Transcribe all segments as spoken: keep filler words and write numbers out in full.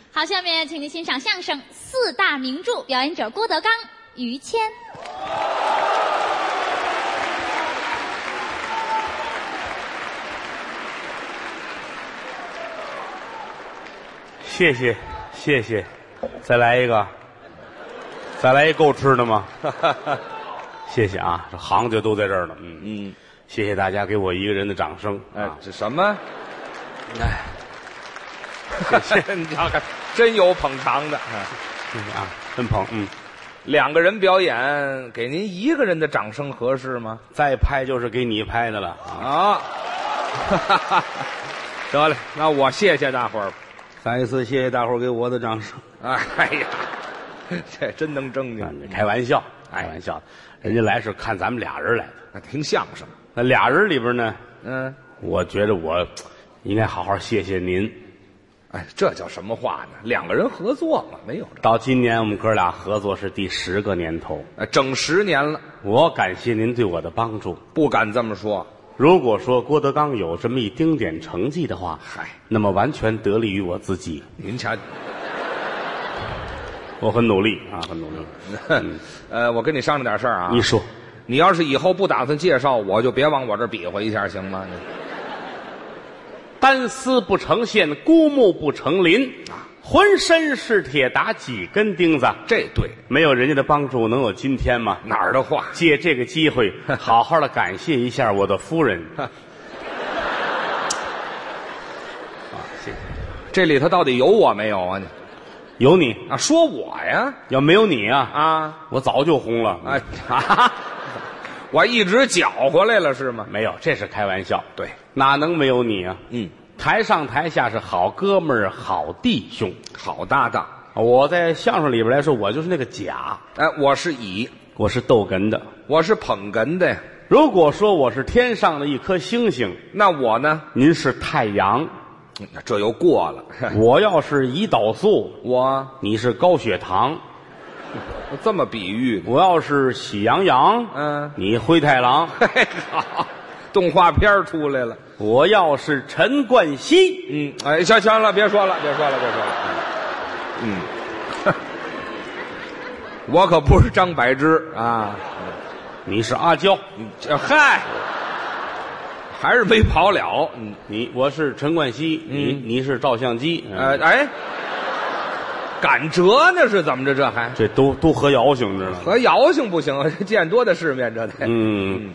好，下面请您欣赏相声《四大名著》，表演者郭德纲、于谦。 谢谢，谢谢，再来一个，再来一够吃的吗？谢谢啊，这行家都在这儿呢。嗯嗯，谢谢大家给我一个人的掌声。 哎， 啊、 这什么？ 哎， 谢谢，你看看，真有捧场的。 谢谢啊，真捧。嗯， 两个人表演，给您一个人的掌声合适吗？ 再拍就是给你拍的了啊。得嘞，那我谢谢大伙儿。 再一次谢谢大伙儿给我的掌声。 哎呀，这真能正经。 开玩笑，开玩笑，人家来是看咱们俩人来的， 听相声。 那俩人里边呢， 嗯， 我觉得我应该好好谢谢您。 哎，这叫什么话呢？两个人合作嘛，没有这。 到今年我们哥俩合作是第十个年头， 哎，整十年了。 我感谢您对我的帮助。 不敢这么说。 如果说郭德纲有这么一丁点成绩的话， 嗨， 那么完全得力于我自己。 您瞧， 我很努力啊，很努力。 嗯、呃，我跟你商量点事儿啊。 你说， 你要是以后不打算介绍，我就别往我这儿比划一下，行吗？ 单丝不成线，孤木不成林啊！浑身是铁，打几根钉子。 这对， 没有人家的帮助，能有今天吗？ 哪儿的话？ 借这个机会，好好的感谢一下我的夫人。啊，谢谢。 这里头到底有我没有啊？ 有你啊，说我呀？ 要没有你啊， 啊， 我早就红了。 哎啊，我一直搅和来了是吗？ 没有，这是开玩笑。 对， 哪能没有你啊？ 嗯。 台上台下是好哥们儿、好弟兄、 好搭档。 我在相声里边来说，我就是那个甲。 哎，我是乙， 我是逗哏的， 我是捧哏的。 如果说我是天上的一颗星星， 那我呢？ 您是太阳， 这又过了。 我要是胰岛素， 我你是高血糖。 这么比喻， 我要是喜羊羊， 嗯， 你灰太狼。 嘿，好，动画片出来了。 我要是陈冠希， 嗯，哎，行行了，别说了，别说了，别说了。嗯，我可不是张柏芝啊， 你是阿娇。 这嗨，还是没跑了。 嗯，你我是陈冠希，你你是照相机。 呃，哎，赶折呢是怎么着？这还这都都合摇性，知道吗？ 合摇性不行，见多的世面，这得。 嗯。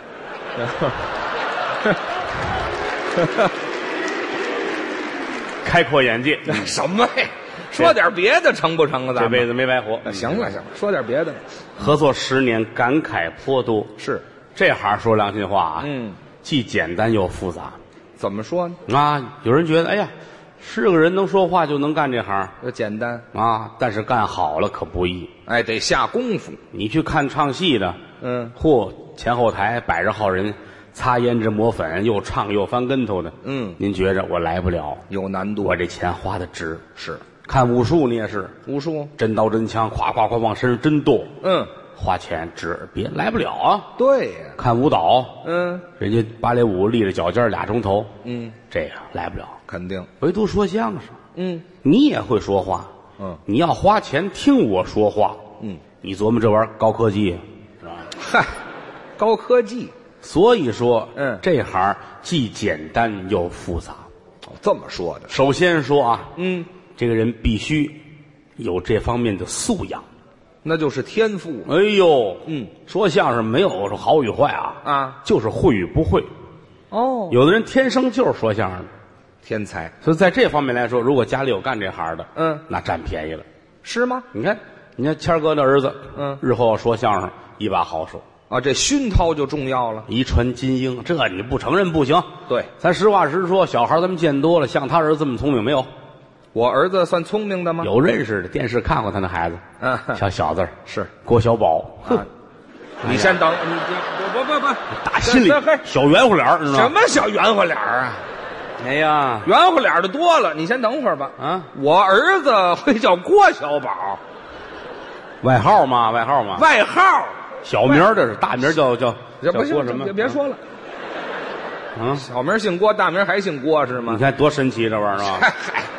开阔眼界。 什么呀？说点别的成不成啊？咱这辈子没白活。 行了行了，说点别的。 合作十年，感慨颇多。 是这行说良心话啊， 嗯， 既简单又复杂。 怎么说呢？ 啊，有人觉得，哎呀，是个人能说话就能干这行， 就简单啊，但是干好了可不易。 哎，得下功夫。 你去看唱戏的， 嗯， 嚯，前后台百十号人。擦胭脂抹粉，又唱又翻跟头的， 嗯， 您觉着我来不了， 有难度。 我这钱花的值。 是看武术，你也是武术， 真刀真枪，咵咵咵往身上真剁， 嗯， 花钱值，别来不了啊。 对呀， 看舞蹈， 嗯， 人家芭蕾舞立着脚尖俩钟头， 嗯， 这个来不了， 肯定。 唯独说相声， 嗯， 你也会说话， 嗯， 你要花钱听我说话， 嗯， 你琢磨这玩意儿高科技，是吧？ 嗨，高科技。 所以说， 嗯， 这行既简单又复杂。 哦，这么说的。 首先说啊， 嗯， 这个人必须有这方面的素养， 那就是天赋。 哎呦， 嗯， 说相声没有说好与坏啊， 啊， 就是会与不会。 哦， 有的人天生就是说相声的， 天才。 所以在这方面来说，如果家里有干这行的， 嗯， 那占便宜了。 是吗？ 你看，你看谦儿哥的儿子， 嗯， 日后要说相声一把好手。 啊，这熏陶就重要了， 遗传基因，这你不承认不行。 对， 咱实话实说，小孩咱们见多了，像他儿子这么聪明没有？ 我儿子算聪明的吗？ 有认识的，电视看过他那孩子， 嗯， 小小子是郭小宝。哼， 你先等，你不不不不， 打心里小圆乎脸儿， 什么小圆乎脸儿啊？ 哎呀， 圆乎脸的多了，你先等会儿吧。 啊， 我儿子会叫郭小宝， 外号嘛，外号嘛， 外号。 小名这是，大名叫叫叫不郭什么？ 别别说了， 嗯， 小名姓郭，大名还姓郭是吗？ 你看多神奇这玩意儿啊！ 嗨，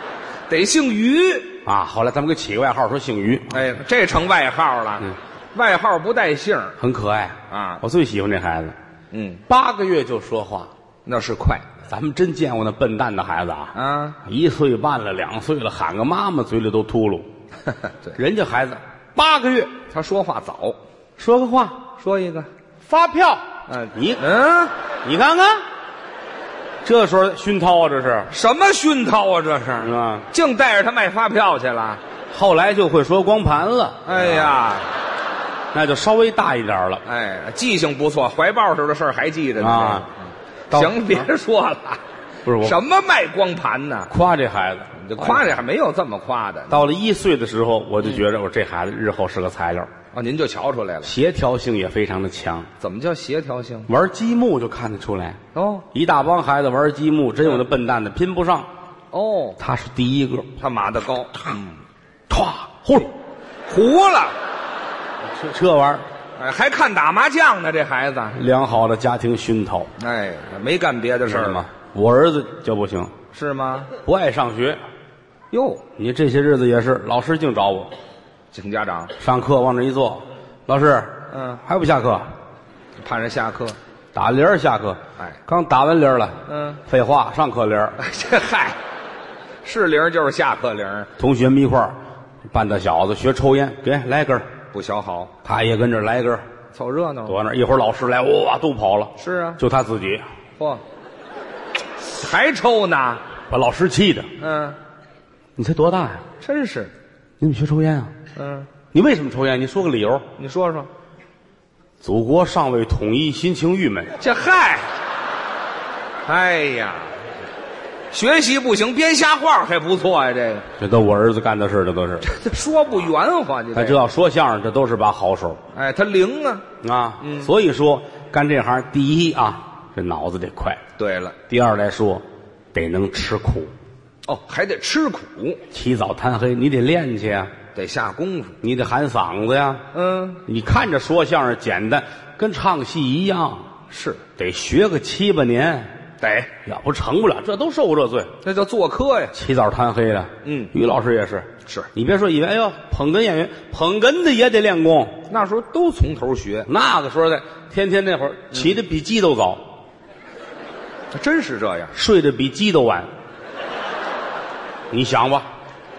得姓于啊。后来他们给起个外号，说姓于。 哎，这成外号了。嗯，外号不带姓， 很可爱啊。 我最喜欢这孩子。 嗯， 八个月就说话， 那是快。 咱们真见过那笨蛋的孩子啊！ 啊， 一岁半了，两岁了，喊个妈妈，嘴里都秃噜。 对， 人家孩子八个月， 他说话早， 说个话， 说一个发票。 嗯， 你嗯， 你看看，这时候熏陶啊，这是什么熏陶啊？这是啊， 净带着他卖发票去了。 后来就会说光盘了。 哎呀， 那就稍微大一点了。 哎，记性不错，怀抱似的事儿还记着呢。 啊， 行，别说了。 不是我什么卖光盘呢？ 夸这孩子， 你这夸这还没有这么夸的。 到了一岁的时候，我就觉得我这孩子日后是个材料。 哦，您就瞧出来了， 协调性也非常的强。 怎么叫协调性？ 玩积木就看得出来。 哦， 一大帮孩子玩积木，真有那笨蛋的拼不上。 哦， 他是第一个， 他码得高。嗯， 唰，呼噜， 糊了。 这这玩意儿， 哎，还看打麻将呢，这孩子。 良好的家庭熏陶。 哎，没干别的事儿吗？我儿子就不行， 是吗？ 不爱上学。 哟， 你这些日子也是，老师净找我， 请家长上课往那一坐，老师， 嗯， 还不下课？ 盼着下课。 打铃儿下课。 哎， 刚打完铃儿了。 嗯， 废话，上课铃儿。 这嗨，是铃儿就是下课铃儿。 同学们一块儿，半大小子学抽烟，给来根儿， 不小好， 他也跟着来根儿， 凑热闹。 躲那儿一会儿老师来，哇，都跑了。 是啊， 就他自己， 嚯，还抽呢。 把老师气的。 嗯， 你才多大呀？ 真是。 你怎么学抽烟啊？ 嗯， 你为什么抽烟？你说个理由。 你说说。 祖国尚未统一，心情郁闷。 这嗨，哎呀，学习不行，编瞎话还不错呀、啊。这个， 这都我儿子干的事，这都是。 这说不圆滑，你他这要说相声，这都是把好手。 哎，他灵啊啊！嗯，所以说干这行，第一啊，这脑子得快。 对了， 第二来说，得能吃苦。 哦，还得吃苦， 起早贪黑，你得练去呀， 得下功夫， 你得喊嗓子呀。 嗯， 你看着说相声简单，跟唱戏一样， 是得学个七八年， 得， 要不成不了，这都受过这罪。 那叫做科呀。 起早贪黑的， 嗯， 于老师也是， 是你别说以为哎呦捧哏演员，捧哏的也得练功， 那时候都从头学， 那个时候在天天那会儿起的比鸡都早， 嗯、真是这样， 睡得比鸡都晚。你想吧，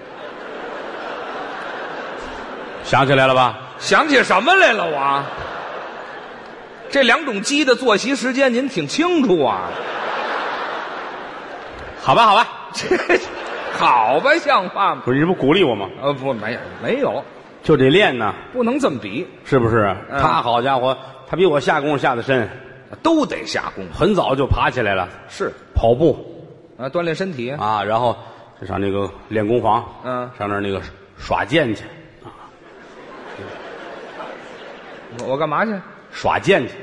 想起来了吧？ 想起什么来了我？这两种鸡的作息时间您挺清楚啊。 好吧，好吧， 这好吧，像话吗？ 不是你这不鼓励我吗？ 呃，不，没有，没有， 就得练呢， 不能这么比， 是不是？ 嗯、 他好家伙，他比我下功夫下得深， 都得下功夫， 很早就爬起来了， 是跑步啊，锻炼身体啊，然后就上那个练功房， 嗯， 上那儿那个耍剑去啊， 我我干嘛去？ 耍剑去，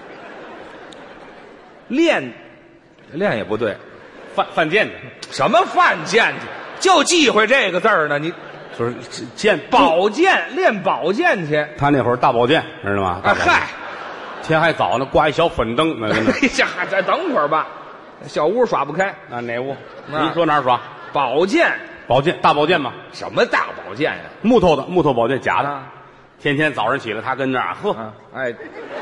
练练也不对。 犯犯贱去， 什么犯贱去？就忌讳这个字儿呢。你就是剑宝剑，练宝剑去。 他那会儿大宝剑，知道吗？ 啊嗨， 天还早呢，挂一小粉灯，那那。 哎呀，再等会儿吧，小屋耍不开。 啊，哪屋？ 啊你说哪儿耍？ 宝剑， 宝剑，大宝剑嘛。 什么大宝剑呀？ 木头的，木头宝剑，假的。 啊天天早上起来，他跟那儿呵， 啊，哎，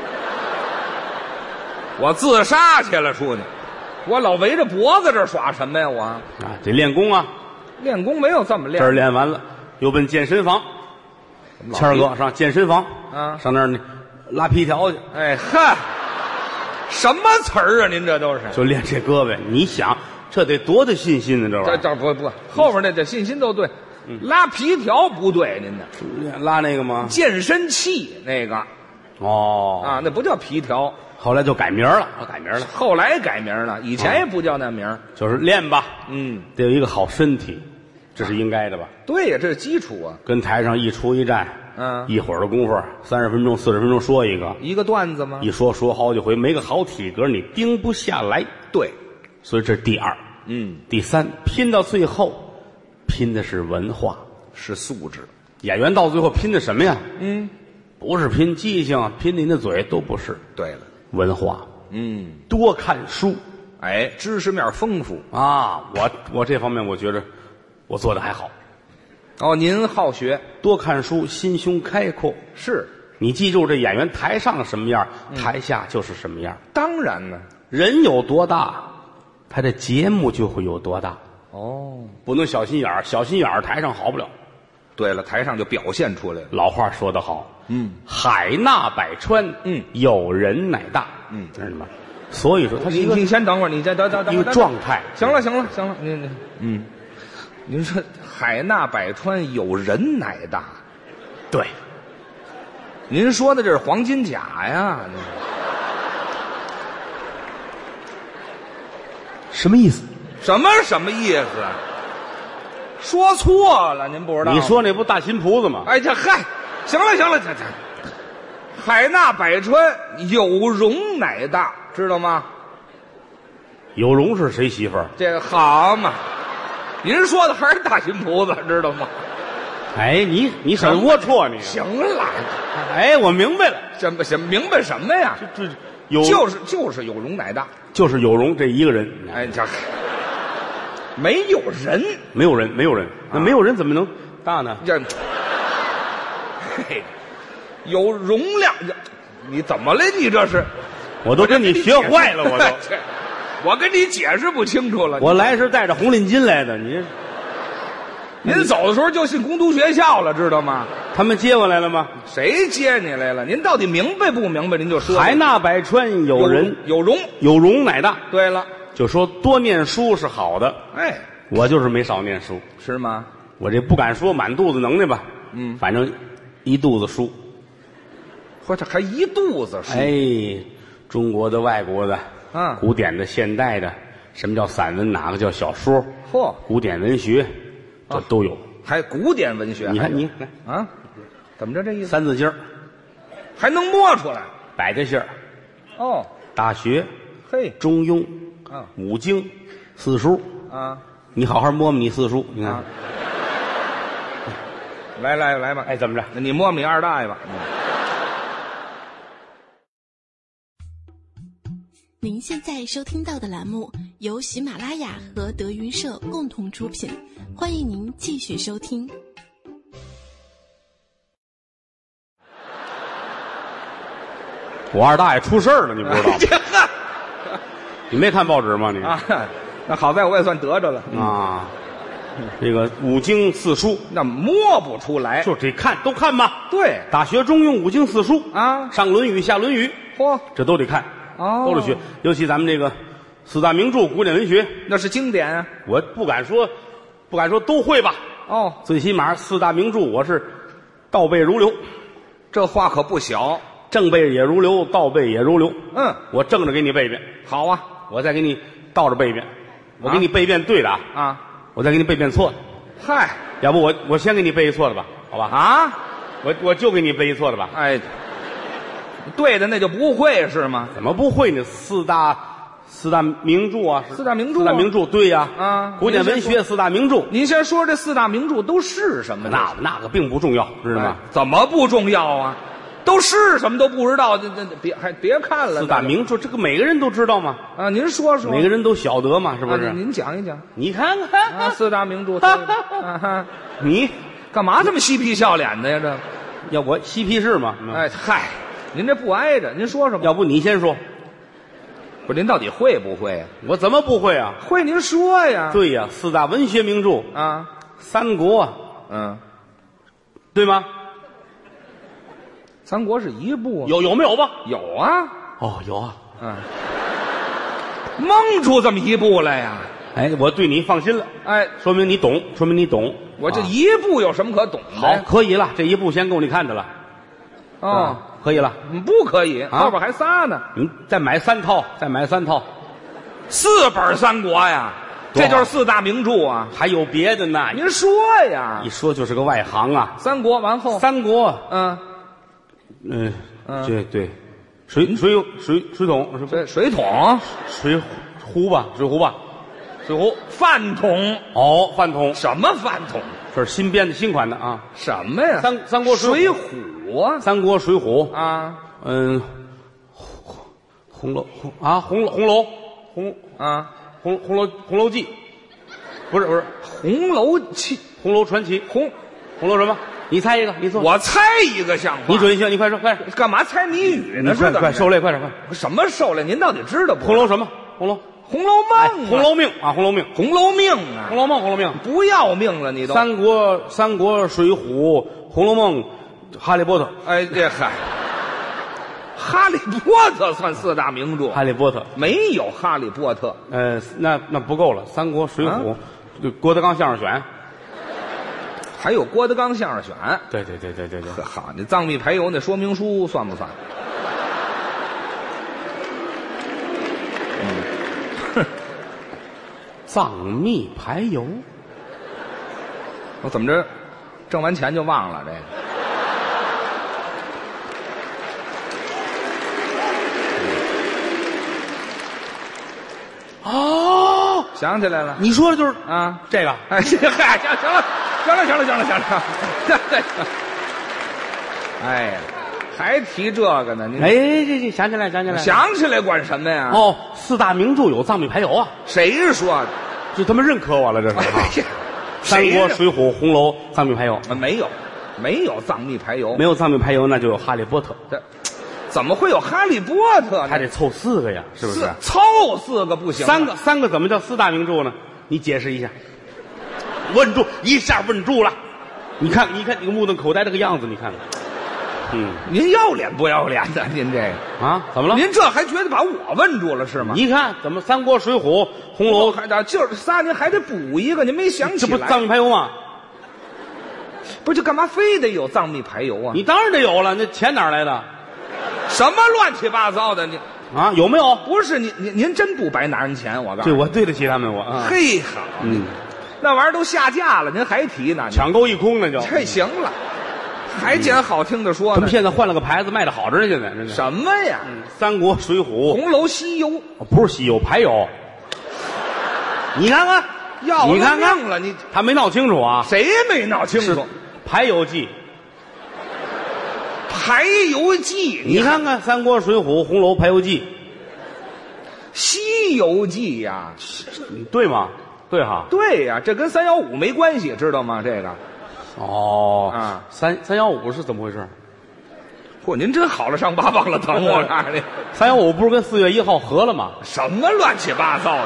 我自杀去了，出去。我老围着脖子这儿耍什么呀？我啊，得练功啊。 练功没有这么练。 这儿练完了，又奔健身房。谦儿哥上健身房啊， 上那儿拉皮条去。 哎呵，什么词儿啊？您这都是就练这胳膊。你想，这得多大信心呢？这玩意这这不不，后边那这信心都对。嗯、拉皮条不对，您的拉那个吗？ 健身器那个。 哦啊，那不叫皮条。 后来就改名了，改名了。 后来改名了，以前也不叫那名、哦。 就是练吧， 嗯， 得有一个好身体，这是应该的吧？ 对呀，这是基础啊。 跟台上一出一站， 嗯， 一会儿的功夫，三十分钟、四十分钟说一个， 一个段子吗？ 一说说好几回，没个好体格，你盯不下来。 对， 所以这是第二。 嗯， 第三，拼到最后，拼的是文化， 是素质。 演员到最后拼的什么呀？ 嗯， 不是拼记性，拼你的嘴都不是。 对了。 文化， 嗯， 多看书， 哎，知识面丰富啊！我我这方面我觉得我做的还好。 哦，您好学， 多看书，心胸开阔。 是， 你记住，这演员台上什么样，台下就是什么样。 当然呢。 人有多大，他的节目就会有多大。 哦， 不能小心眼儿，小心眼儿台上好不了。 对了，台上就表现出来了。 老话说得好， 嗯， 海纳百川， 嗯， 有人乃大， 嗯， 知道吗？所以说，他是一你个你先等会儿，你再等等等一个状态。 行了行了行了，您您嗯，您说海纳百川，有人乃大， 对， 您说的这是黄金甲呀？ 什么意思？ 什么什么意思？说错了，您不知道？ 你说那不大新脯子吗？ 哎，这嗨，行了行了，这这，海纳百川，有容乃大，知道吗？ 有容是谁媳妇儿？ 这个好嘛，您说的还是大新脯子，知道吗？ 哎，你你很龌龊，你行了， 哎，我明白了， 什么什么明白什么呀？ 这这有就是就是有容乃大， 就是有容这一个人， 哎，这没有人， 没有人，没有人，那没有人怎么能大呢？ 这嘿，有容量，你怎么了？你这是？ 我都跟你学坏了，我都。 我跟你解释不清楚了。 我来是带着红领巾来的，你您走的时候就进工读学校了，知道吗？ 他们接我来了吗？ 谁接你来了？您到底明白不明白？您就说。 海纳百川，有人有容， 有容乃大。 对了， 就说多念书是好的。 哎， 我就是没少念书， 是吗？ 我这不敢说满肚子能耐吧， 嗯， 反正一肚子书。 嚯，这还一肚子书。 哎，中国的、外国的， 嗯， 古典的、现代的，什么叫散文？哪个叫小说？ 嚯， 古典文学，这都有。 还古典文学？ 你看，你来啊，怎么着这意思？ 三字经儿还能摸出来？ 百家姓儿哦， 大学、 嘿， 中庸、 啊五经、四书。 啊， 你好好摸摸你四书，你看， 啊来来来吧， 哎，怎么着？ 你摸摸你二大爷吧。 您现在收听到的栏目由喜马拉雅和德云社共同出品，欢迎您继续收听。 我二大爷出事儿了，你不知道吗？你没看报纸吗？你啊，那好在我也算得着了啊。这个五经四书， 那摸不出来， 就得看，都看吧。 对， 大学、中庸、五经四书啊， 上《论语》下《论语》， 嚯， 这都得看， 哦， 都得学。尤其咱们这个四大名著、古典文学， 那是经典啊。 我不敢说，不敢说都会吧。 哦， 最起码四大名著我是倒背如流， 这话可不小。 正背也如流，倒背也如流。 嗯， 我正着给你背一遍， 好啊， 我再给你倒着背一遍，我给你背一遍对的啊， 啊， 我再给你背一遍错的。 嗨， 要不我我先给你背一错的吧，好吧？ 啊， 我我就给你背一错的吧。 哎，对的那就不会是吗？ 怎么不会呢？四大四大名著啊， 四大名著啊四大名著，对呀， 啊古典文学您先说四大名著， 您先说这四大名著都是什么呢？ 那那个并不重要，知道吗？ 哎怎么不重要啊？都是什么都不知道，这这别还别看了。 四大名著，这个每个人都知道吗？ 啊，您说说， 每个人都晓得嘛，是不啊是？ 您讲一讲你看看， 啊，四大名著，啊哈， 你干嘛这么嬉皮笑脸的呀？这， 要我嬉皮士吗？嗯哎嗨，您这不挨着，您说什么？ 要不你先说， 不是您到底会不会呀？ 我怎么不会啊？ 会您说呀？ 对呀，四大文学名著， 啊， 三国啊， 嗯， 对吗？ 三国是一部啊， 有有没有吧？ 有啊， 哦，有啊。 嗯，蒙出这么一部来呀？ 哎，我对你放心了， 哎， 说明你懂，说明你懂。啊我这一部有什么可懂的？ 好，可以了，这一部先够你看的了。 哦， 啊，可以了。 嗯不可以， 啊后边还仨呢， 你再买三套，再买三套， 四本三国呀， 多好这就是四大名著啊。 还有别的呢。 您说呀一，说就是个外行啊。 三国完后， 三国， 嗯， 嗯， 嗯对对，水水水水桶是这水桶、 水壶吧，水壶吧，水壶。 饭桶， 哦，饭桶， 什么饭桶？ 这是新编的新款的啊。 什么呀？ 三三国水水浒浒啊三国水浒， 啊嗯，红红楼红啊红楼红楼红啊！ 红红楼红楼记，不是不是红楼奇， 红楼传奇， 红红楼什么？你猜一个，你说。 我猜一个像话。 你准行，你快说，快说。 干嘛猜谜语呢？ 快快受累，快点快。 什么受累？您到底知道不？ 红楼什么？红楼。 红楼梦、啊哎，红楼命啊，红楼命， 红楼命啊， 红楼梦，红楼命， 不要命了，你都。 三国、三国、水浒、红楼梦、哈利波特。 哎，这嗨，哈利波特算四大名著。 哈利波特没有哈利波特。 呃，那那不够了，三国、水浒，就郭德纲相声选。 还有郭德纲相声选。 对对对对对对。 好，你藏秘排油那说明书算不算？ 藏秘排油， 我怎么着，挣完钱就忘了这个？ 哦， 想起来了， 你说的就是啊， 这个。 哎，这嗨，行行了，行了，行了，行了，行了，行了。哎呀，还提这个呢？您哎，这这想起来，想起来， 想起来管什么呀？ 哦，四大名著有藏秘排油啊。 谁说的？ 就他们认可我了，这是啊。 哎三国、水浒、红楼、藏秘排油， 没有，没有藏秘排油， 没有藏秘排油，那就有哈利波特。 这怎么会有哈利波特呢？ 还得凑四个呀，是不是？ 凑四个不行， 三个，三个怎么叫四大名著呢？你解释一下。问住，一下问住了。你看，你看你个目瞪口呆这个样子，你看看。嗯， 您要脸不要脸的？您这个啊，怎么了？ 您这还觉得把我问住了是吗？ 你看怎么三国、水浒、红楼， 还得就是仨，您还得补一个，您没想起来？ 这不藏秘排油吗？ 不就干嘛非得有藏秘排油啊？ 你当然得有了，那钱哪儿来的？ 什么乱七八糟的？你啊，有没有？ 不是您您您真不白拿人钱，我告诉你， 这我对得起他们，我啊。 嘿好， 嗯， 那玩意儿都下架了，您还提呢？ 抢购一空那就。 这行了。还捡好听的说呢？ 他们现在换了个牌子，卖的好着呢。现在真的什么呀？ 嗯，三国、水浒、 红楼、西游， 不是西游，排油。你看看， 要你看看了，你他没闹清楚啊？ 谁没闹清楚？ 排油记， 排油记， 你看看三国、水浒、红楼、排油记， 西游记呀， 对吗？对哈， 对呀，这跟三幺五没关系，知道吗？这个。 哦啊， 三三幺五是怎么回事？ 嚯，您真好了伤疤忘了疼，我告诉你， 三幺五不是跟四月一号合了吗？ 什么乱七八糟的？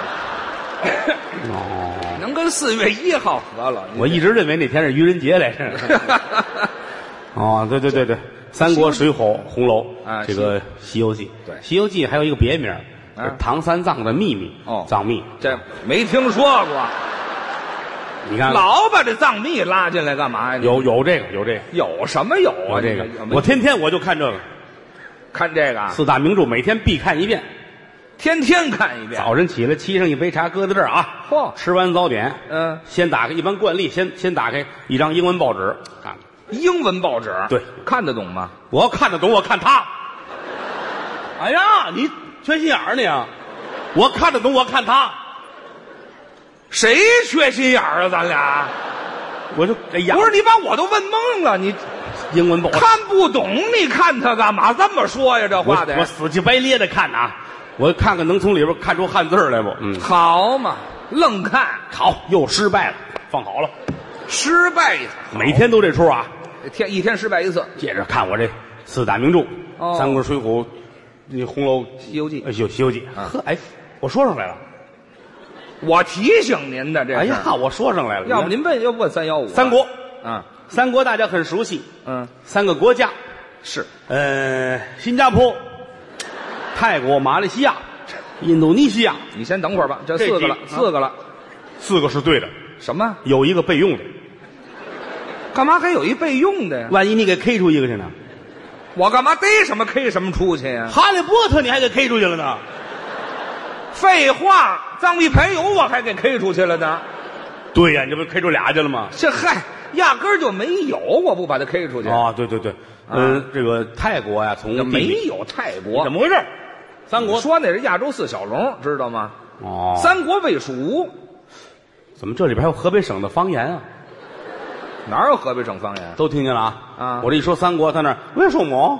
哦， 能跟四月一号合了？ 我一直认为那天是愚人节来着。哦，对对对对，三国、水浒、红楼啊， 这个《西游记》， 对，《 西游记》还有一个别名， 啊， 唐三藏的秘密哦， 藏秘， 这没听说过。 你看， 老把这藏秘拉进来干嘛呀？ 有有这个，有这个， 有什么有啊？ 有这个，我天天我就看这个， 看这个四大名著，每天必看一遍， 天天看一遍。 早晨起来沏上一杯茶，搁在这儿啊， 嚯， 吃完早点， 嗯， 先打开，一般惯例先先打开一张英文报纸看， 英文报纸， 对， 看得懂吗？ 我要看得懂，我看他。哎呀，你缺心眼儿你啊！我看得懂，我看他。 谁缺心眼儿啊？咱俩， 我就哎呀， 不是你把我都问懵了，你英文报看不懂，你看他干嘛？这么说呀？这话得我我死乞白咧的看呐、啊，我看看能从里边看出汉字来不？嗯， 好嘛，愣看， 好，又失败了，放好了， 失败， 每天都这出啊， 天一天失败一次。 接着看我这四大名著， 哦三国、水浒、你红楼、 西游记哎呦，西游记， 啊呵，哎，我说上来了。 我提醒您的这， 哎呀，我说上来了。 要不您问，要不问三幺五？ 三国， 嗯， 三国大家很熟悉， 嗯， 三个国家是， 呃，新加坡、泰国、马来西亚、印度尼西亚， 你先等会儿吧，这这四个了， 几四个了， 四个是对的， 什么？ 有一个备用的， 干嘛还有一备用的呀？ 万一你给 K 出一个去呢？ 我干嘛逮什么 K 什么出去呀？ 哈利波特你还给 K 出去了呢？ 废话，藏秘排油我还给 K 出去了呢。 对呀，你这不 K 出俩去了吗？ 这嗨，压根儿就没有，我不把它 K 出去。 哦，对对对，嗯，这个泰国呀，从没有泰国， 怎么回事？三国说那是亚洲四小龙，知道吗？ 哦， 三国魏蜀， 怎么这里边还有河北省的方言啊？ 哪有河北省方言？ 都听见了啊！ 啊我这一说三国，他那儿为什么？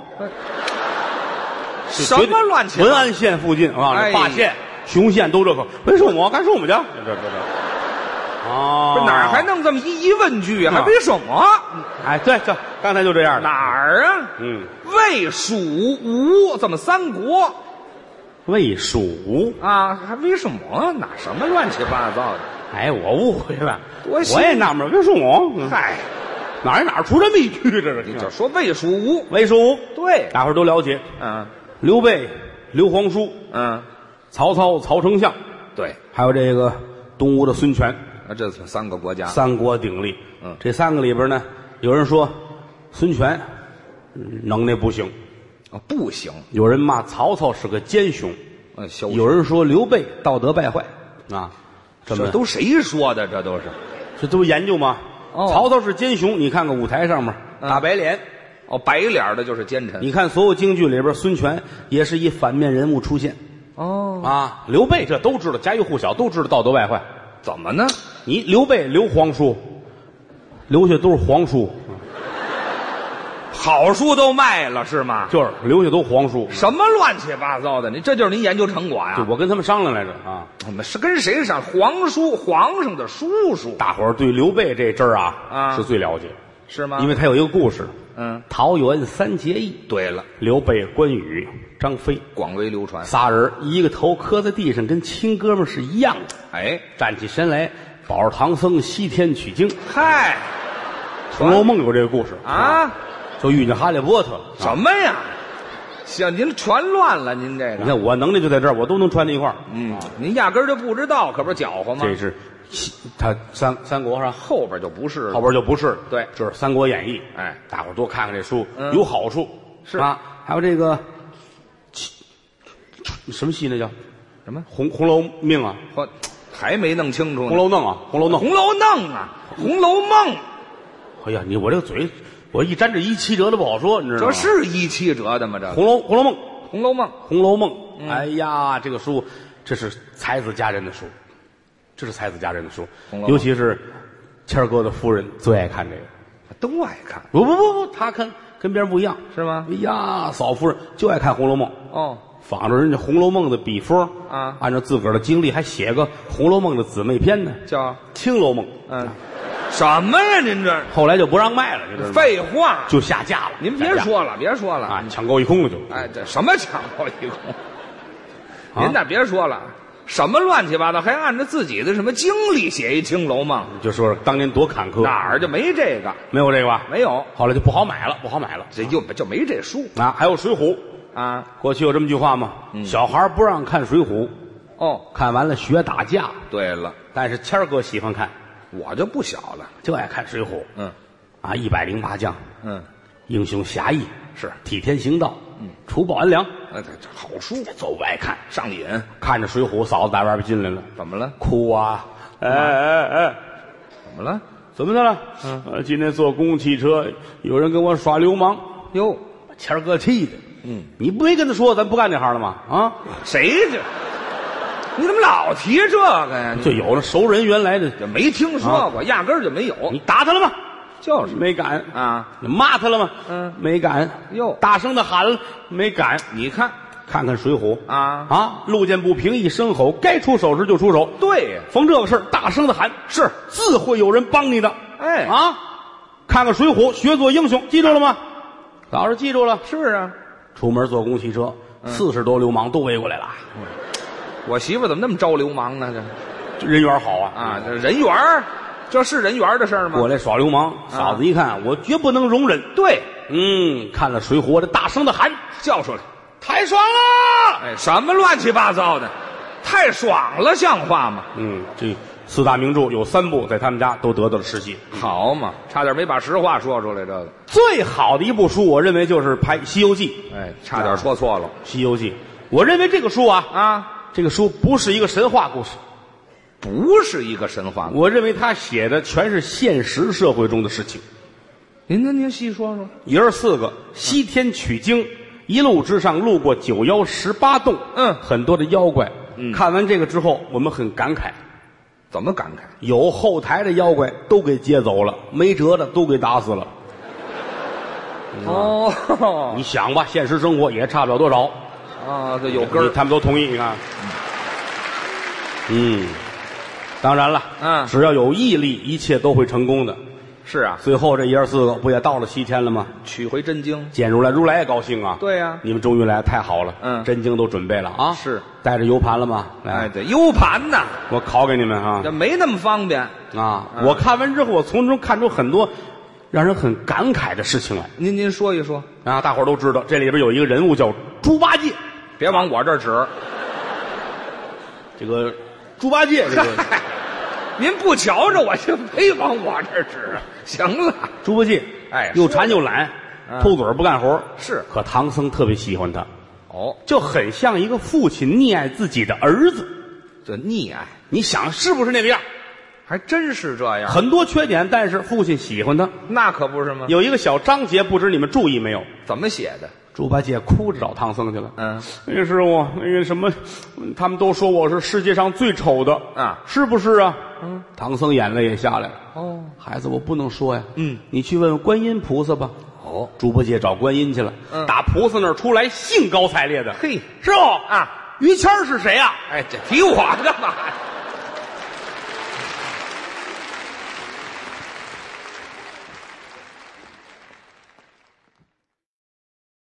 什么乱七八糟？ 文安县附近啊， 哎霸县、雄县都这个，为什么干什么去？这这这， 哦， 不是哪儿还弄这么一疑问句啊？还为什么？ 哎，对，这刚才就这样的。 哪儿啊？ 嗯， 魏蜀吴这么三国魏蜀啊，还为什么？哪什么乱七八糟的？ 哎，我误会了， 多新我也纳闷，魏蜀吴， 嗨， 哪儿哪儿出这么一句？这是你就说魏蜀吴， 魏蜀吴， 对， 大伙儿都了解。 嗯刘备、刘皇叔， 嗯， 曹操、曹丞相， 对， 还有这个东吴的孙权， 啊，这是三个国家。 三国鼎立。 嗯这三个里边呢，有人说孙权嗯能耐不行， 啊，不行， 有人骂曹操是个奸雄， 嗯，小有人说刘备道德败坏啊，这么这都谁说的？这都是这都研究吗？ 哦曹操是奸雄，你看看舞台上面嗯大白脸， 哦，白脸的就是奸臣。 你看所有京剧里边，孙权也是以反面人物出现哦， 啊。刘备这都知道，家喻户晓，都知道道德败坏。 怎么呢？ 你刘备刘皇叔，留下都是皇叔， 好书都卖了是吗？ 就是留下都皇叔。 什么乱七八糟的？你这就是您研究成果呀？ 就我跟他们商量来着啊， 我们是跟谁上？皇叔，皇上的叔叔大伙儿对刘备这阵儿啊啊是最了解， 是吗？ 因为他有一个故事， 嗯， 桃园三结义， 对了， 刘备、关羽、张飞广为流传。 仨人，一个头磕在地上，跟亲哥们儿是一样的， 哎， 站起身来保着唐僧西天取经。 嗨 《红楼梦》有这个故事， 啊， 就遇见哈利波特了。 什么呀？行，您全乱了，您这个。 你看我能耐就在这儿，我都能穿在一块儿。 嗯，您压根儿就不知道，可不是搅和吗？ 这是他三三国上后边就不是了。 后边就不是， 对这是《三国演义》。 哎， 大伙儿多看看这书， 嗯有好处是啊。还有这个什么戏那叫什么？ 红红楼命啊， 嚯，还没弄清楚呢。 红楼弄啊，红楼弄。 红楼弄啊，《红楼梦》 哎呀，你我这个嘴，我一沾这一七折都不好说，你知道吗？ 这是一七折的吗？这《 红楼红楼梦， 红楼梦》 红楼梦。 嗯哎呀，这个书，这是才子佳人的书，这是才子佳人的书红楼，梦尤其是谦儿哥的夫人最爱看这个。 都爱看， 不不不不，他看跟别人不一样， 是吗哎呀，嫂夫人就爱看《红楼梦》， 哦， 仿着人家《红楼梦》的笔锋啊按照自个儿的经历还写个《红楼梦》的姊妹篇呢， 叫 《青楼梦》。 嗯，什么呀？您这后来就不让卖了，你知道吗？ 废话， 就下架了。 您别下架说了，别说了啊，抢购一空了就。 哎，这什么抢购一空？ 啊您那别说了，什么乱七八糟，还按照自己的什么经历写一《青楼梦就说说当年多坎坷，》， 哪儿就没这个？ 没有这个吧？ 没有， 后来就不好买了，不好买了这就就没这书啊。还有《水浒》， 啊。 过去有这么句话吗？小孩不让看《水浒》， 哦， 看完了学打架。 对了， 但是谦儿哥喜欢看， 我就不小了。 就爱看《水浒》。 嗯啊，一百零八将， 嗯， 英雄侠义是替天行道，嗯，除暴安良， 哎，这这好书， 都不爱看。 上瘾。 看着《水浒》，嫂子打外边进来了， 怎么了？ 哭啊！哎哎哎， 怎么了？ 怎么的了？嗯，呃，今天坐公共汽车，有人跟我耍流氓， 哟， 把谦儿哥气的。 嗯， 你不没跟他说咱不干这行了吗？啊， 谁这？你怎么老提这个呀？ 就有了熟人原来的， 就没听说过，压根儿就没有。 你打他了吗？ 就是没敢。 啊， 你骂他了吗？ 嗯没敢。 哟大声的喊了，没敢。 你看看看《水浒》 啊， 啊，路见不平一声吼，该出手时就出手。 对呀， 逢这个事儿，大声的喊， 是， 自会有人帮你的。 哎啊，看看《水浒》，学做英雄，记住了吗？老师记住了。 是啊， 出门坐公汽车，四十多流氓都围过来了， 我媳妇怎么那么招流氓呢？这这人缘好啊啊，这人缘儿，这是人缘儿的事儿吗？ 过来耍流氓，嫂子一看，我绝不能容忍。 对， 嗯，看了《水浒》，我得大声的喊， 叫出来。 太爽了！ 哎，什么乱七八糟的，太爽了，像话吗？ 嗯，这四大名著有三部在他们家都得到了世袭。 好嘛，差点没把实话说出来。这个， 最好的一部书，我认为就是拍《西游记》。 哎，差点说错了 《西游记》，我认为这个书啊， 啊！ 这个书不是一个神话故事， 不是一个神话。 我认为他写的全是现实社会中的事情。 您跟您细说说。 爷儿四个西天取经，一路之上路过九妖十八洞， 嗯很多的妖怪。 嗯看完这个之后，我们很感慨， 怎么感慨？ 有后台的妖怪都给接走了，没辙的都给打死了。 哦你想吧，现实生活也差不了多少。 啊，这有根儿。 他们都同意，你看。嗯，当然了， 嗯只要有毅力，一切都会成功的。 是啊， 最后这爷儿四个不也到了西天了吗？ 取回真经。 见如来，如来也高兴啊。 对呀你们终于来，太好了。 嗯真经都准备了啊。 是带着 U 盘了吗？来哎，对，U 盘呐， 我拷给你们啊这没那么方便。 啊！ 嗯我看完之后，我从中看出很多让人很感慨的事情来您您说一说， 啊！大伙儿都知道，这里边有一个人物叫猪八戒。 别往我这儿指。 这个猪八戒，这个您不瞧着我就非往我这儿指，行了。 猪八戒， 哎又馋又懒， 嗯偷嘴儿不干活。 是可唐僧特别喜欢他， 哦， 就很像一个父亲溺爱自己的儿子。 这溺爱你想是不是那个样？ 还真是这样。 很多缺点，但是父亲喜欢他。 那可不是吗？ 有一个小章节，不知你们注意没有？ 怎么写的？ 猪八戒哭着找唐僧去了。 嗯， 那个师傅，那个什么，他们都说我是世界上最丑的啊是不是啊？嗯，唐僧眼泪也下来了。 哦， 孩子，我不能说呀。 嗯， 你去问问观音菩萨吧。 哦， 猪八戒找观音去了。 嗯打菩萨那儿出来，兴高采烈的。 嘿师傅啊， 于谦儿是谁呀？ 哎，这提我干嘛呀？